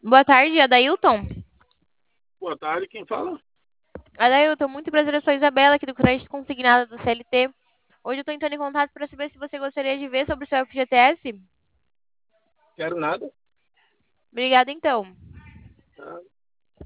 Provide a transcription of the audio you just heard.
Boa tarde, Adailton. Boa tarde, quem fala? Adailton, muito prazer, eu sou a Isabela, aqui do Crédito Consignado do CLT. Hoje eu tô entrando em contato para saber se você gostaria de ver sobre o seu FGTS. Quero nada. Obrigada, então. Tá?